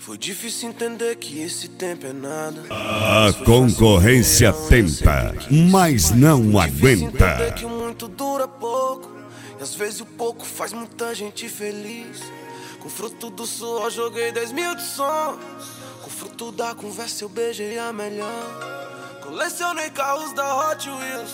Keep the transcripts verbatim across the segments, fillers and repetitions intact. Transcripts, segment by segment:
Foi difícil entender que esse tempo é nada. A concorrência tenta, mas não aguenta. Entender que o muito dura pouco, e às vezes o pouco faz muita gente feliz. Com fruto do suor joguei dez mil de sonhos. Com fruto da conversa eu beijei a melhor. Colecionei carros da Hot Wheels.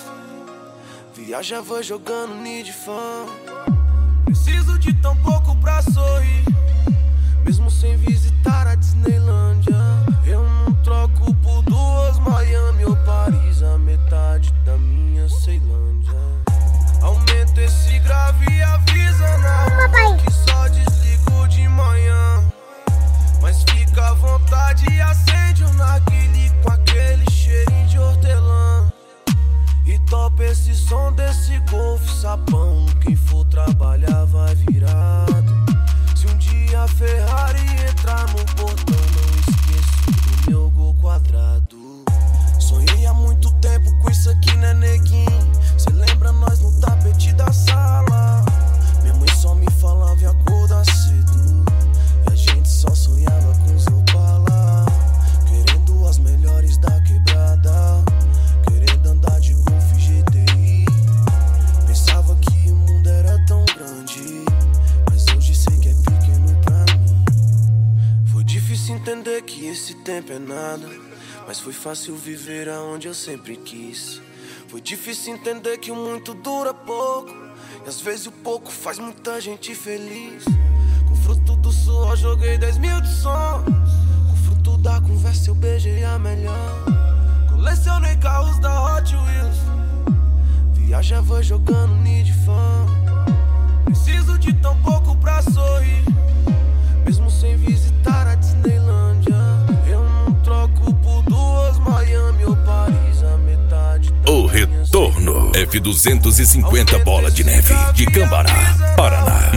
Viajava jogando Need Fan. Preciso de tão pouco pra sorrir, mesmo sem visitar a Disneylândia. Eu não troco por duas Miami ou Paris, a metade da minha Ceilândia. Aumenta esse grave e avisa na rua que só desligo de manhã. Mas fica à vontade e acende um narguilé com aquele cheirinho de hortelã. E topa esse som desse golfe sapão. Quem for trabalhar vai virado. Se um dia a Ferrari entrar no portão, não esqueço do meu gol quadrado. Sonhei há muito tempo com isso aqui, né, neguinho? Cê lembra nós no tapete da sala? Minha mãe só me falava e acordar cedo, e a gente só sonhava com os Opala. Querendo as melhores da quebrada, querendo andar de Golf G T I. Pensava que o mundo era tão grande, mas hoje sei que é pequeno pra mim. Foi difícil entender que esse tempo é nada, mas foi fácil viver aonde eu sempre quis. Foi difícil entender que o muito dura pouco, e às vezes o pouco faz muita gente feliz. Com fruto do suor joguei dez mil de sonhos. Com fruto da conversa eu beijei a melhor. Colecionei carros da Hot Wheels. Viajava jogando Need Fan. Preciso de tão pouco pra sorrir, mesmo sem visitar a Disneylândia. Eu não troco por duas Miami ou Paris, a metade da O retorno F duzentos e cinquenta Bola de Neve de Cambará, Paraná.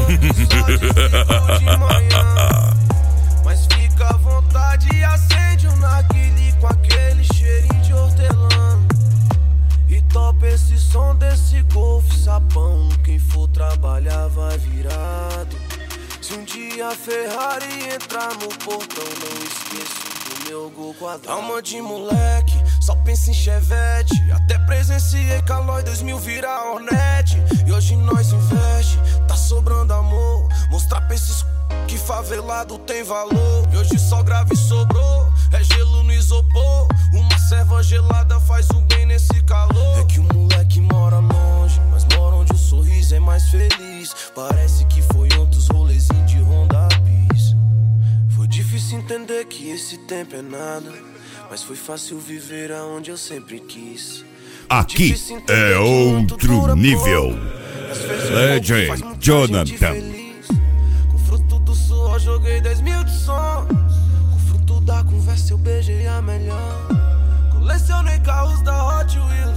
Mas fica à vontade e acende um narguilé com aquele cheirinho de hortelã. E topa esse som desse golfe sapão. Quem for trabalhar vai virado. Se um dia a Ferrari entrar no portão, não esqueço do meu gol quadrado. Alma de moleque, só pensa em Chevette. Até presenciei Calói dois mil virar Hornet. E hoje nós investe, tá sobrando amor. Mostrar pra esses que favelado tem valor. E hoje só grave sobrou, é gelo no isopor. Uma serva gelada faz o bem nesse calor. É que o moleque mora longe, mas mora onde o sorriso é mais feliz. Parece que foi ontem os rolezinhos de Honda Bis. Foi difícil entender que esse tempo é nada, mas foi fácil viver aonde eu sempre quis. Aqui é outro nível. Legend Jonathan. Com fruto do suor joguei dez mil de sonhos. Com fruto da conversa eu beijei a melhor. Colecionei carros da Hot Wheels.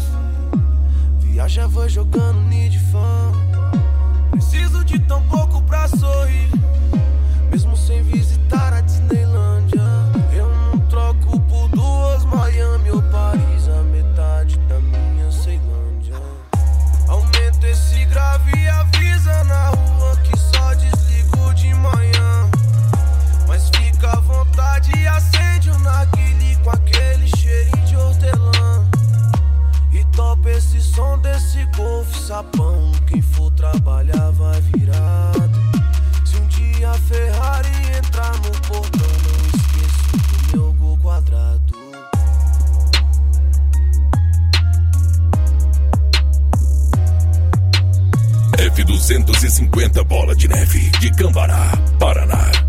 Viajava jogando Need Fan. Preciso de tão pouco pra sorrir, mesmo sem visitar a Disneylândia. Eu não troco por duas Miami ou Paris, a metade da minha Ceilândia. Aumenta esse grave e avisa na rua que só desligo de manhã. Mas fica à vontade e acende um narguilé com aquele cheirinho de hortelã. E topa esse som desse golfe sapão. Quem for trabalhar vai virado. Se um dia a Ferrari entrar no portão, não esqueço do meu gol quadrado. F duzentos e cinquenta Bola de Neve de Cambará, Paraná.